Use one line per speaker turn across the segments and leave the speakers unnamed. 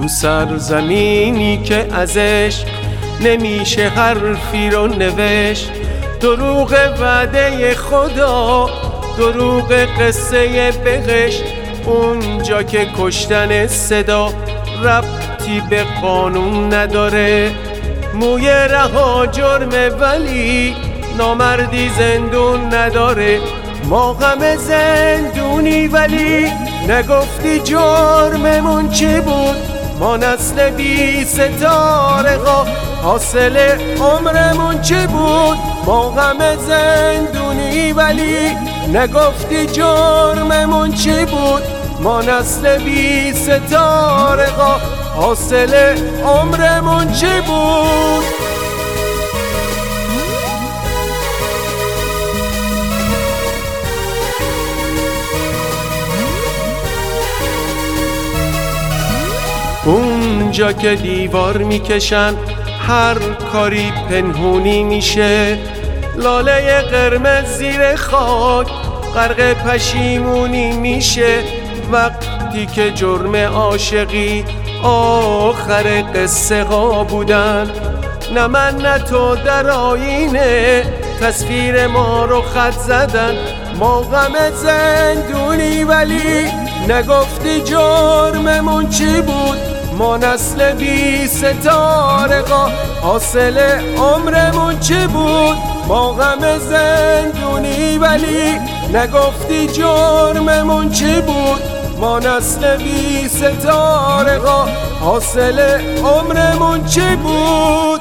تو سرزمینی که ازش نمیشه حرفی رو نوشت. دروغ وعده خدا، دروغ قصه بهشت. اونجا که کشتن صدا ربطی به قانون نداره. موی رها جرمه ولی نامردی زندون نداره. ما غم زندونی ولی نگفتی جرممون چی بود. ما نسل بی ستاره ها، حاصل عمرمون چی بود. ما غم زندونی ولی نگفتی جرممون چی بود. ما نسل بی ستاره ها، حاصل عمرمون چی بود. اونجا که دیوار میکشن هر کاری پنهونی میشه. لاله قرمز زیر خاک غرق پشیمونی میشه. وقتی که جرم عاشقی آخر قصه ها بودن، نه من نه تو در آینه تصویر ما رو خط زدن. ما غم زندونی ولی نگفتی جرممون چی بود. ما نسل بی ستاره ها، حاصل عمرمون چی بود. ما غم زندونی ولی نگفتی جرممون چی بود. ما نسل بی ستاره ها، حاصل عمرمون چی بود.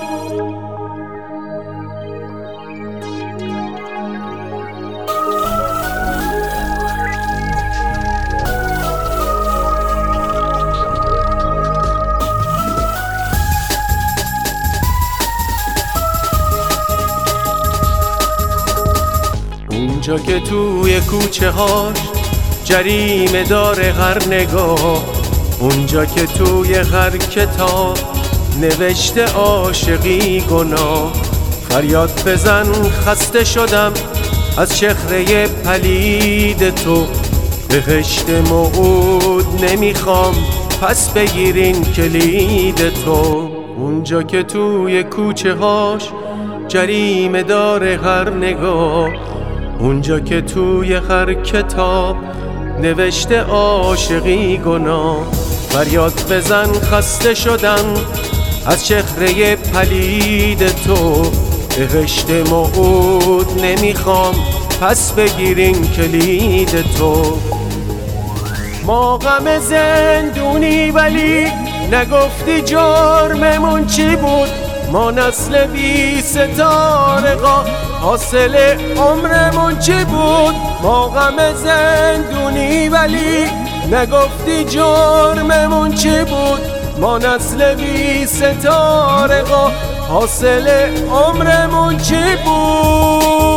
اونجا که توی کوچه هاش جریمه داره هر نگاه. اونجا که توی هر کتاب نوشته عاشقی گناه. فریاد بزن خسته شدم از چهره پلید تو. بهشت موعود نمیخوام پس بگیرین کلید تو. اونجا که توی کوچه هاش جریمه داره هر نگاه. اونجا که توی هر کتاب نوشته عاشقی گناه. فریاد بزن خسته شدم از چهره پلید تو. بهشت موعود نمیخوام پس بگیرین کلید تو. ما غم زندونی ولی نگفتی جرممون چی بود. ما نسل بی ستاره ها، حاصل عمرمون چی بود. ما غم زندونی ولی نگفتی جرممون چی بود. ما نسل بی ستاره ها، حاصل عمرمون چی بود.